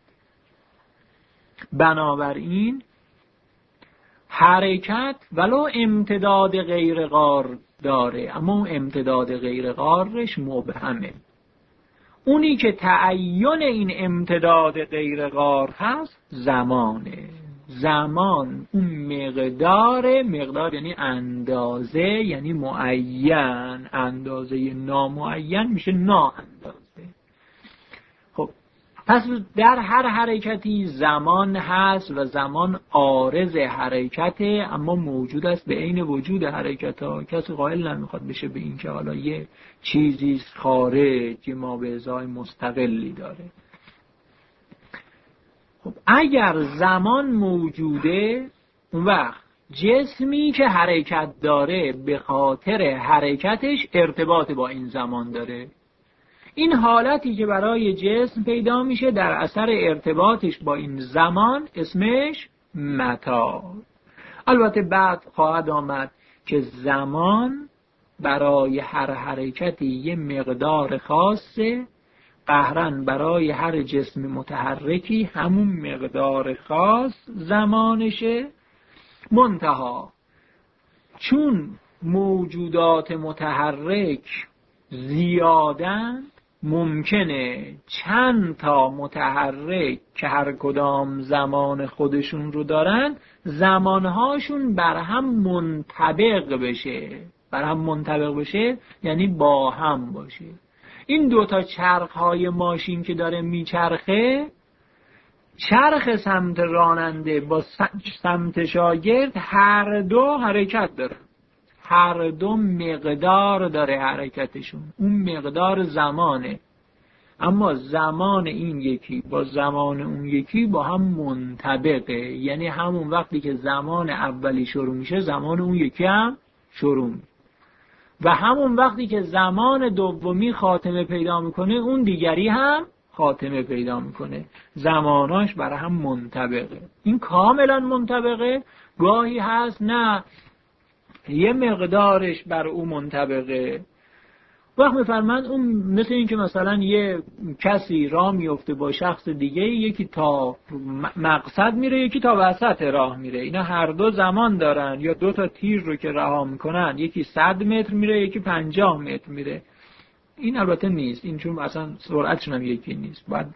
بنابراین حرکت ولو امتداد غیرقار داره، اما اون امتداد غیرقارش مبهمه. اونی که تعین این امتداد غیرقار هست زمانه. زمان اون مقدار یعنی اندازه، یعنی معین. اندازه نامعین میشه نااندازه. خب پس در هر حرکتی زمان هست و زمان عارض حرکته، اما موجود است به عین وجود حرکت ها. کسی قائل نمیخواد بشه به این که حالا یه چیزی خارج ما به ازای مستقلی داره. خب اگر زمان موجوده، اون وقت جسمی که حرکت داره به خاطر حرکتش ارتباط با این زمان داره. این حالتی که برای جسم پیدا میشه در اثر ارتباطش با این زمان اسمش متا. البته بعد خواهد آمد که زمان برای هر حرکتی یه مقدار خاصه، قهرن برای هر جسم متحرکی همون مقدار خاص زمانشه. منتها چون موجودات متحرک زیادن، ممکنه چند تا متحرک که هر کدام زمان خودشون رو دارن زمانهاشون بر هم منطبق بشه، یعنی با هم باشه. این دوتا چرخهای ماشین که داره میچرخه، چرخ سمت راننده با سمت شاگرد هر دو حرکت داره، هر دو مقدار داره حرکتشون، اون مقدار زمانه. اما زمان این یکی با زمان اون یکی با هم منطبقه، یعنی همون وقتی که زمان اولی شروع میشه زمان اون یکی هم شروع میشه و همون وقتی که زمان دومی خاتمه پیدا میکنه اون دیگری هم خاتمه پیدا میکنه. زماناش برای هم منطبقه. این کاملا منطبقه، گاهی هست نه یه مقدارش بر اون منطبقه. وقت میفرمند اون مثل این که مثلا یه کسی راه میفته با شخص دیگه، یکی تا مقصد میره یکی تا وسط راه میره، اینا هر دو زمان دارن. یا دو تا تیر رو که رها میکنن، یکی 100 متر میره یکی 50 متر میره. این البته نیست، این چون اصلا سرعتشون هم یکی نیست. بعد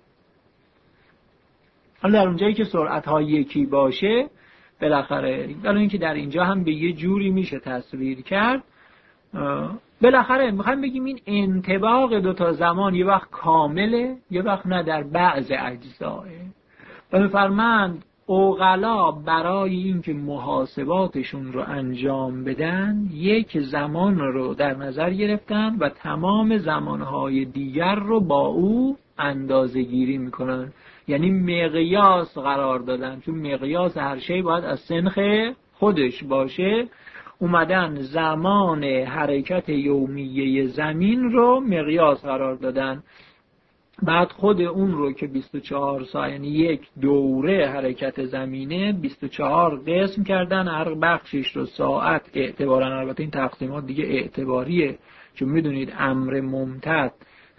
حالا در اونجایی که سرعت ها یکی باشه بالاخره، ولی اینکه در اینجا هم به یه جوری میشه تصویر کرد، بالاخره میخوایم بگیم این انطباق دو تا زمان یه وقت کامله یه وقت نه، در بعض اجزاه. و میفرمند عقلا برای اینکه محاسباتشون رو انجام بدن یک زمان رو در نظر گرفتن و تمام زمانهای دیگر رو با او اندازه گیری میکنن، یعنی مقیاس قرار دادن، چون مقیاس هر شی باید از سنخ خودش باشه. اومدن زمان حرکت یومیه زمین رو مقیاس قرار دادن، بعد خود اون رو که 24 ساعت یعنی یک دوره حرکت زمینه 24 قسم کردن، هر بخشش رو ساعت اعتبارن. البته این تقسیمات دیگه اعتباریه، چون میدونید امر ممتد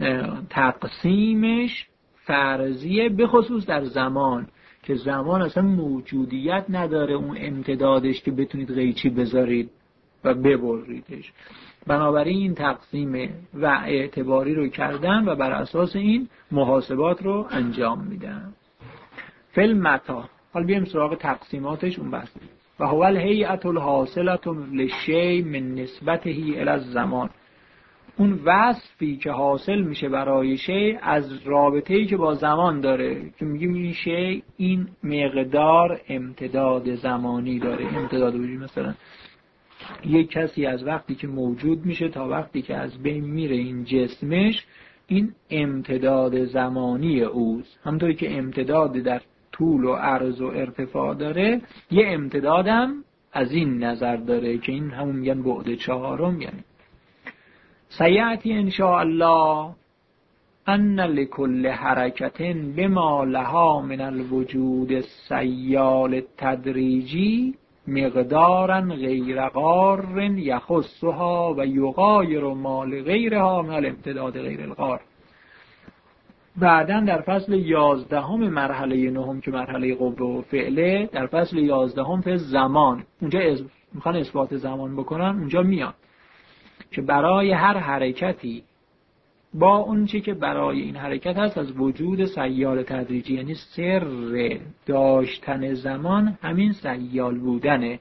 تقسیمش فرضیه، به خصوص در زمان که زمان اصلا موجودیت نداره اون امتدادش که بتونید قیچی بذارید و ببریدش. بنابراین این تقسیم و اعتباری رو کردن و بر اساس این محاسبات رو انجام میدن. فل متا. حالا بیایم سراغ تقسیماتش اون بحث. و هو الهیئة الحاصلة للشیء من نسبته الی الزمان. اون وصفی که حاصل میشه برای شی از رابطه‌ای که با زمان داره، که میگیم این شی این مقدار امتداد زمانی داره. امتداد وجودی مثلا یک کسی از وقتی که موجود میشه تا وقتی که از بین میره این جسمش، این امتداد زمانی اوست. همونطوری که امتداد در طول و عرض و ارتفاع داره، یه امتدادم از این نظر داره که این همون میگن بعد چهارم. یعنی سیأتی ان شاء الله ان لكل حرکت بما لها من الوجود السیال التدریجی مقدارا غیر قار یخصها و یغایر ما لغیرها من الامتداد غیر القار. بعداً در فصل 11 مرحله 9 که مرحله قوه و فعله، در فصل 11 فصل زمان، اونجا میخوان اثبات زمان بکنن، اونجا میاد که برای هر حرکتی با اون چی که برای این حرکت هست از وجود سیال تدریجی، یعنی سر داشتن زمان همین سیال بودنه.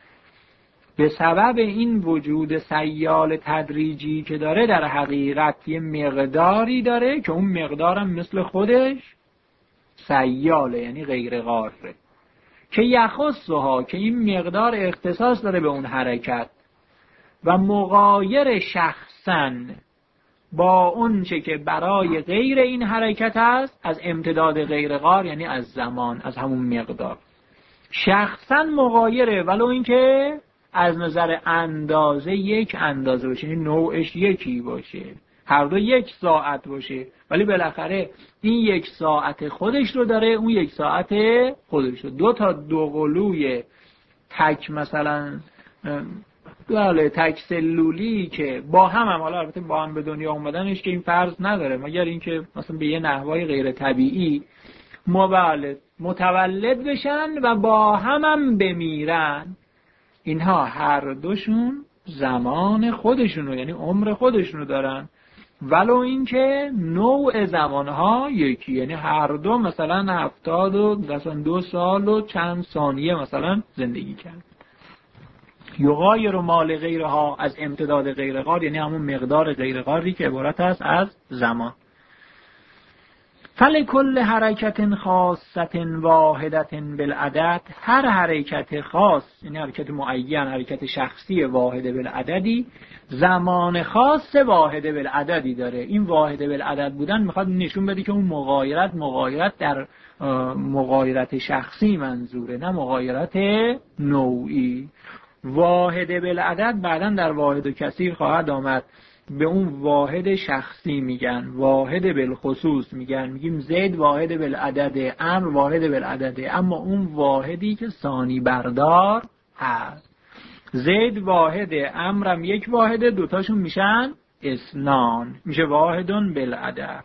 به سبب این وجود سیال تدریجی که داره در حقیقت یه مقداری داره که اون مقدارم مثل خودش سیاله، یعنی غیر قاره، که یخصها، که این مقدار اختصاص داره به اون حرکت و مغایر شخصاً با اون چه که برای غیر این حرکت هست از امتداد غیر قار، یعنی از زمان، از همون مقدار. شخصاً مغایره، ولو اینکه از نظر اندازه یک اندازه باشه، یعنی نوعش یکی باشه، هر دو یک ساعت باشه، ولی بالاخره این یک ساعت خودش رو داره، اون یک ساعت خودش رو. دو تا دوقلوی تک مثلا تک سلولی که با هم حالا البته با هم به دنیا اومدنش که این فرض نداره، مگر اینکه مثلا به یه نحوای غیر طبیعی متولد بشن و با هم بمیرن، اینها هر دوشون زمان خودشونو یعنی عمر خودشونو دارن، ولو اینکه نوع زمانها یکی، یعنی هر دو مثلا 72 سال و چند ثانیه مثلا زندگی کرد. یغایر ما لغیرها از امتداد غیر قار، یعنی همون مقدار غیر قاری که عبارت است از زمان. فلکل حرکت خاصت واحدت بالعدد، هر حرکت خاص یعنی حرکت معین، حرکت شخصی واحد بالعددی زمان خاص واحد بالعددی داره. این واحد بالعدد بودن میخواد نشون بده که اون مغایرت در مغایرت شخصی منظوره، نه مغایرت نوعی. واحد بالعدد بعداً در واحد و کثیر خواهد آمد. به اون واحد شخصی میگن، واحد بالخصوص میگن، میگیم زید واحد بالعدد، امر واحد بالعدد، اما اون واحدی که ثانی بردار هست. زید واحد، امرم یک واحد، دوتاشون میشن اثنان، میشه واحدون بالعدد.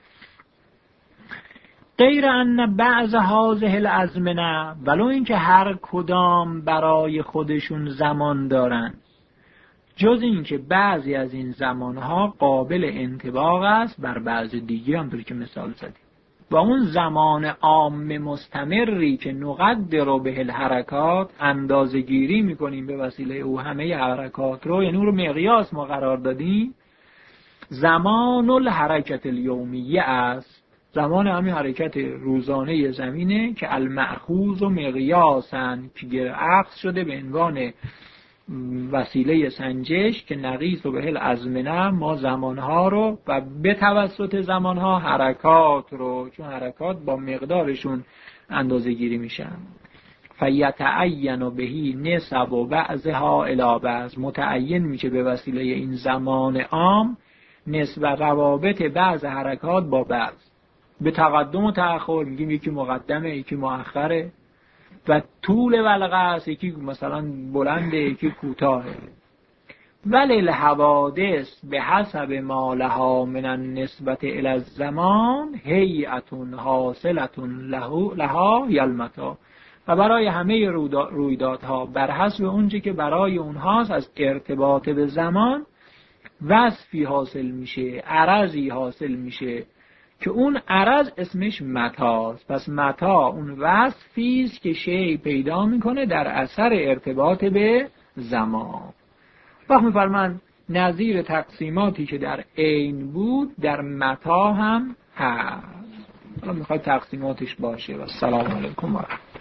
غیر ان بعض هذه الازمنه، ولو اینکه هر کدام برای خودشون زمان دارن، جز این که بعضی از این زمانها قابل انطباق است بر بعض دیگه، همطور که مثال زدیم. با اون زمان عام مستمری که نقدر به الحرکات، اندازه گیری میکنیم به وسیله او همه حرکات رو، یعنی اون رو مقیاس ما قرار دادیم، زمان الحرکت الیومیه است. زمان همین حرکت روزانه زمینه که المأخوذ و مقیاسن، که اخذ شده به عنوان وسیله سنجش، که نقیس و به الازمنه، ما زمانها رو و به توسط زمانها حرکات رو، چون حرکات با مقدارشون اندازه گیری میشن. فیتعین بهی نسب و بعضها الی بعض، متعین میشه به وسیله این زمان عام نسبت روابط بعض حرکات با بعض، به تقدم و تأخر، میگیم یکی مقدمه یکی مؤخره، و طول ولقه، یکی مثلا بلنده یکی کوتاهه. ولی الحوادث به حسب ما لها من النسبت الی الزمان هیئت حاصلت لها یلمتا، و برای همه رویدادها بر حسب اونچه که برای اونهاست از ارتباط به زمان وصفی حاصل میشه، عرضی حاصل میشه که اون عرض اسمش متاست. پس متا اون وصفی است که شی پیدا میکنه در اثر ارتباط به زمان. وقت میفرمان نظیر تقسیماتی که در عین بود در متا هم هست. حالا میخواد تقسیماتش باشه. و السلام علیکم و رحمت الله.